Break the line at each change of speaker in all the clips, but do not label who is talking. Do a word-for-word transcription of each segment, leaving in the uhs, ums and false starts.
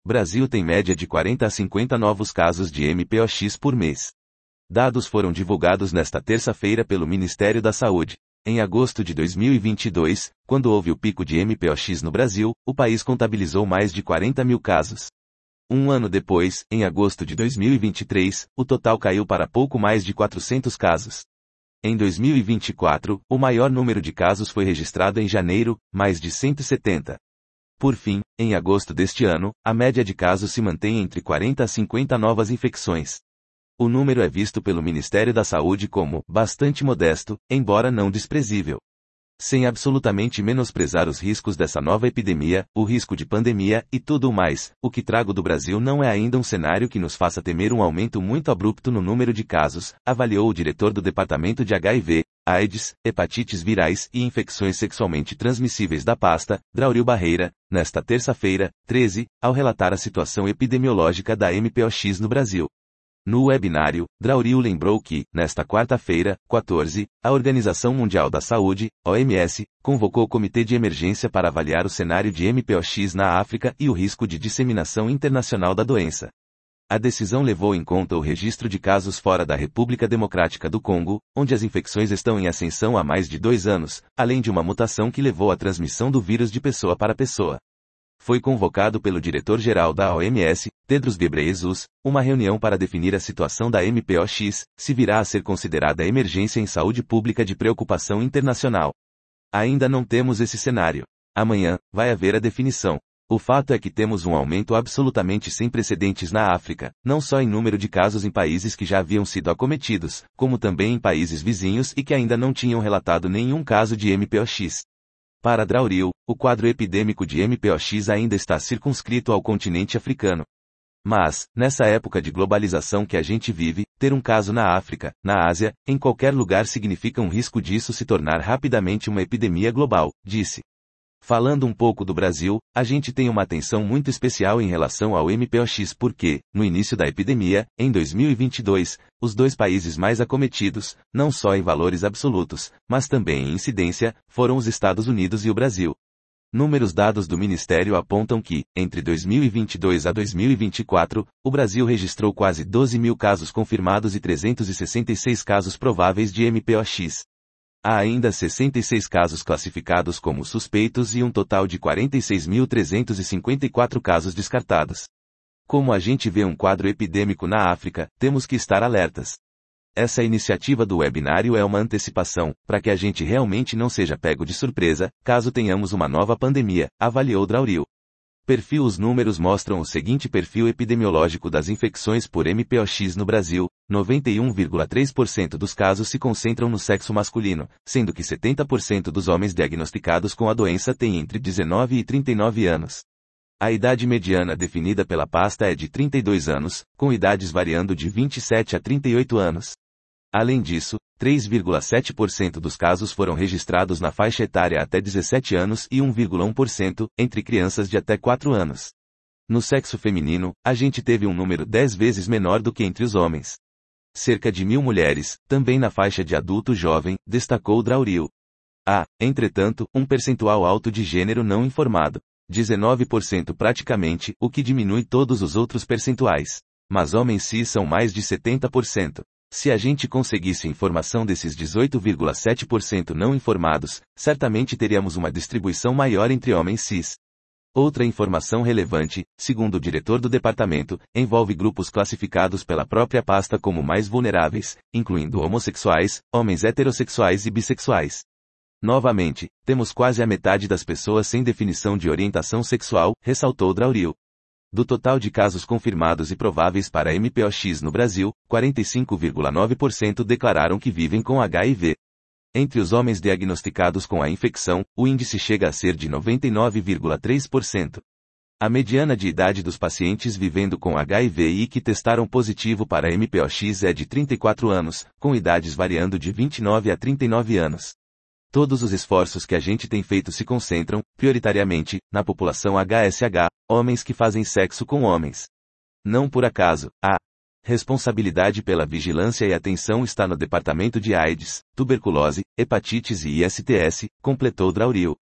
Brasil tem média de quarenta a cinquenta novos casos de M P O X por mês. Dados foram divulgados nesta terça-feira pelo Ministério da Saúde. Em agosto de dois mil e vinte e dois, quando houve o pico de M P O X no Brasil, o país contabilizou mais de quarenta mil casos. Um ano depois, em agosto de dois mil e vinte e três, o total caiu para pouco mais de quatrocentos casos. Em dois mil e vinte e quatro, o maior número de casos foi registrado em janeiro, mais de cento e setenta. Por fim, em agosto deste ano, a média de casos se mantém entre quarenta a cinquenta novas infecções. O número é visto pelo Ministério da Saúde como bastante modesto, embora não desprezível. Sem absolutamente menosprezar os riscos dessa nova epidemia, o risco de pandemia e tudo o mais, o que trago do Brasil não é ainda um cenário que nos faça temer um aumento muito abrupto no número de casos, avaliou o diretor do Departamento de H I V, AIDS, hepatites virais e infecções sexualmente transmissíveis da pasta, Draulio Barreira, nesta terça-feira, treze, ao relatar a situação epidemiológica da M P O X no Brasil. No webinário, Draulio lembrou que, nesta quarta-feira, quatorze, a Organização Mundial da Saúde, O M S, convocou o Comitê de Emergência para avaliar o cenário de M P O X na África e o risco de disseminação internacional da doença. A decisão levou em conta o registro de casos fora da República Democrática do Congo, onde as infecções estão em ascensão há mais de dois anos, além de uma mutação que levou à transmissão do vírus de pessoa para pessoa. Foi convocado pelo diretor-geral da O M S, Tedros Ghebreyesus, uma reunião para definir a situação da M P O X, se virá a ser considerada emergência em saúde pública de preocupação internacional. Ainda não temos esse cenário. Amanhã, vai haver a definição. O fato é que temos um aumento absolutamente sem precedentes na África, não só em número de casos em países que já haviam sido acometidos, como também em países vizinhos e que ainda não tinham relatado nenhum caso de M P O X. Para Draulio, o quadro epidêmico de M P O X ainda está circunscrito ao continente africano. Mas, nessa época de globalização que a gente vive, ter um caso na África, na Ásia, em qualquer lugar significa um risco disso se tornar rapidamente uma epidemia global, disse. Falando um pouco do Brasil, a gente tem uma atenção muito especial em relação ao M P O X porque, no início da epidemia, em dois mil e vinte e dois, os dois países mais acometidos, não só em valores absolutos, mas também em incidência, foram os Estados Unidos e o Brasil. Números dados do Ministério apontam que, entre dois mil e vinte e dois a dois mil e vinte e quatro, o Brasil registrou quase doze mil casos confirmados e trezentos e sessenta e seis casos prováveis de M P O X. Há ainda sessenta e seis casos classificados como suspeitos e um total de quarenta e seis mil trezentos e cinquenta e quatro casos descartados. Como a gente vê um quadro epidêmico na África, temos que estar alertas. Essa iniciativa do webinário é uma antecipação, para que a gente realmente não seja pego de surpresa, caso tenhamos uma nova pandemia, avaliou Draulio. Perfil Os números mostram o seguinte perfil epidemiológico das infecções por M P O X no Brasil: noventa e um vírgula três por cento dos casos se concentram no sexo masculino, sendo que setenta por cento dos homens diagnosticados com a doença têm entre dezenove e trinta e nove anos. A idade mediana definida pela pasta é de trinta e dois anos, com idades variando de vinte e sete a trinta e oito anos. Além disso, três vírgula sete por cento dos casos foram registrados na faixa etária até dezessete anos e um vírgula um por cento entre crianças de até quatro anos. No sexo feminino, a gente teve um número dez vezes menor do que entre os homens. Cerca de mil mulheres, também na faixa de adulto jovem, destacou Draulio. Há, entretanto, um percentual alto de gênero não informado. dezenove por cento praticamente, o que diminui todos os outros percentuais. Mas homens cis são mais de setenta por cento. Se a gente conseguisse informação desses dezoito vírgula sete por cento não informados, certamente teríamos uma distribuição maior entre homens cis. Outra informação relevante, segundo o diretor do departamento, envolve grupos classificados pela própria pasta como mais vulneráveis, incluindo homossexuais, homens heterossexuais e bissexuais. Novamente, temos quase a metade das pessoas sem definição de orientação sexual, ressaltou Draulio. Do total de casos confirmados e prováveis para M P O X no Brasil, quarenta e cinco vírgula nove por cento declararam que vivem com H I V. Entre os homens diagnosticados com a infecção, o índice chega a ser de noventa e nove vírgula três por cento. A mediana de idade dos pacientes vivendo com H I V e que testaram positivo para M P O X é de trinta e quatro anos, com idades variando de vinte e nove a trinta e nove anos. Todos os esforços que a gente tem feito se concentram, prioritariamente, na população H S H, homens que fazem sexo com homens. Não por acaso, a responsabilidade pela vigilância e atenção está no Departamento de AIDS, Tuberculose, Hepatites e I S T S, completou Draulio.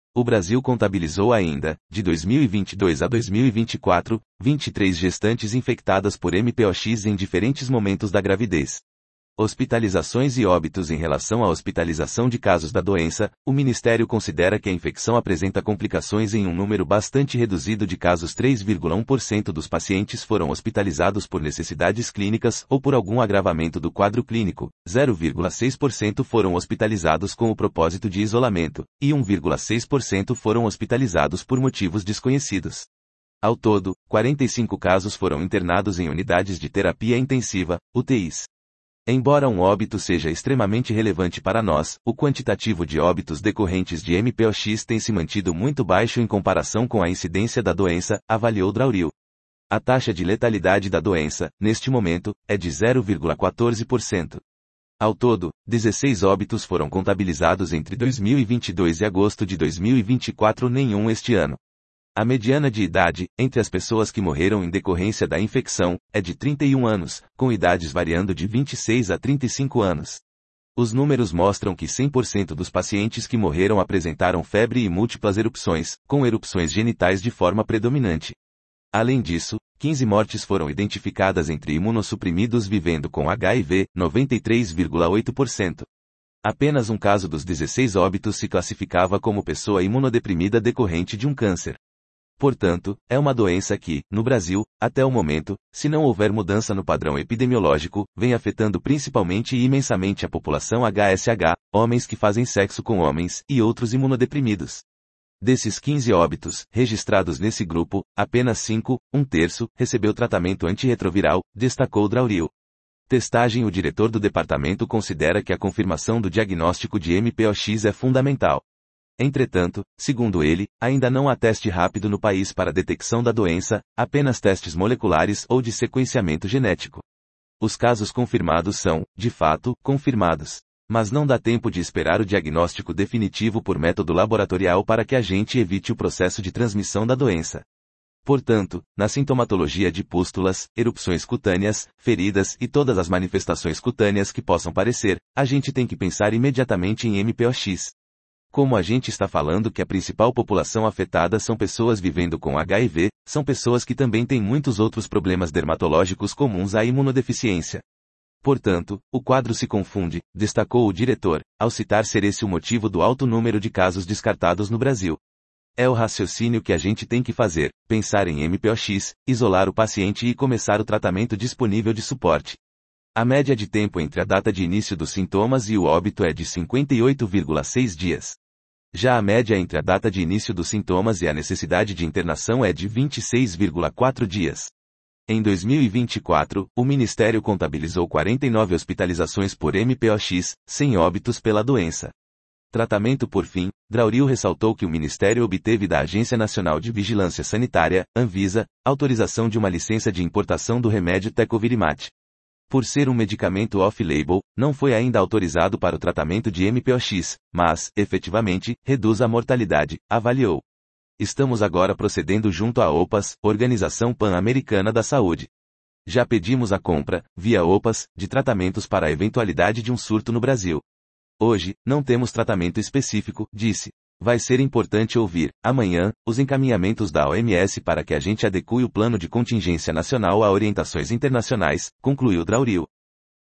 O Brasil contabilizou ainda, de dois mil e vinte e dois a dois mil e vinte e quatro, vinte e três gestantes infectadas por M P O X em diferentes momentos da gravidez. Hospitalizações e óbitos. Em relação à hospitalização de casos da doença, o Ministério considera que a infecção apresenta complicações em um número bastante reduzido de casos. três vírgula um por cento dos pacientes foram hospitalizados por necessidades clínicas ou por algum agravamento do quadro clínico, zero vírgula seis por cento foram hospitalizados com o propósito de isolamento, e um vírgula seis por cento foram hospitalizados por motivos desconhecidos. Ao todo, quarenta e cinco casos foram internados em unidades de terapia intensiva, U T Is. Embora um óbito seja extremamente relevante para nós, o quantitativo de óbitos decorrentes de M P O X tem se mantido muito baixo em comparação com a incidência da doença, avaliou Drauril. A taxa de letalidade da doença, neste momento, é de zero vírgula quatorze por cento. Ao todo, dezesseis óbitos foram contabilizados entre dois mil e vinte e dois e agosto de dois mil e vinte e quatro, nenhum este ano. A mediana de idade, entre as pessoas que morreram em decorrência da infecção, é de trinta e um anos, com idades variando de vinte e seis a trinta e cinco anos. Os números mostram que cem por cento dos pacientes que morreram apresentaram febre e múltiplas erupções, com erupções genitais de forma predominante. Além disso, quinze mortes foram identificadas entre imunossuprimidos vivendo com H I V, noventa e três vírgula oito por cento. Apenas um caso dos dezesseis óbitos se classificava como pessoa imunodeprimida decorrente de um câncer. Portanto, é uma doença que, no Brasil, até o momento, se não houver mudança no padrão epidemiológico, vem afetando principalmente e imensamente a população H S H, homens que fazem sexo com homens, e outros imunodeprimidos. Desses quinze óbitos, registrados nesse grupo, apenas cinco, um terço, recebeu tratamento antirretroviral, destacou Drauril. Testagem. O diretor do departamento considera que a confirmação do diagnóstico de M P O X é fundamental. Entretanto, segundo ele, ainda não há teste rápido no país para a detecção da doença, apenas testes moleculares ou de sequenciamento genético. Os casos confirmados são, de fato, confirmados. Mas não dá tempo de esperar o diagnóstico definitivo por método laboratorial para que a gente evite o processo de transmissão da doença. Portanto, na sintomatologia de pústulas, erupções cutâneas, feridas e todas as manifestações cutâneas que possam parecer, a gente tem que pensar imediatamente em M P O X. Como a gente está falando que a principal população afetada são pessoas vivendo com H I V, são pessoas que também têm muitos outros problemas dermatológicos comuns à imunodeficiência. Portanto, o quadro se confunde, destacou o diretor, ao citar ser esse o motivo do alto número de casos descartados no Brasil. É o raciocínio que a gente tem que fazer, pensar em M P O X, isolar o paciente e começar o tratamento disponível de suporte. A média de tempo entre a data de início dos sintomas e o óbito é de cinquenta e oito vírgula seis dias. Já a média entre a data de início dos sintomas e a necessidade de internação é de vinte e seis vírgula quatro dias. Em dois mil e vinte e quatro, o Ministério contabilizou quarenta e nove hospitalizações por M P O X, sem óbitos pela doença. Tratamento. Por fim, Drauril ressaltou que o Ministério obteve da Agência Nacional de Vigilância Sanitária, Anvisa, autorização de uma licença de importação do remédio Tecovirimat. Por ser um medicamento off-label, não foi ainda autorizado para o tratamento de M P O X, mas, efetivamente, reduz a mortalidade, avaliou. Estamos agora procedendo junto à O P A S, Organização Pan-Americana da Saúde. Já pedimos a compra, via O P A S, de tratamentos para a eventualidade de um surto no Brasil. Hoje, não temos tratamento específico, disse. Vai ser importante ouvir, amanhã, os encaminhamentos da O M S para que a gente adeque o plano de contingência nacional a orientações internacionais, concluiu Drauril.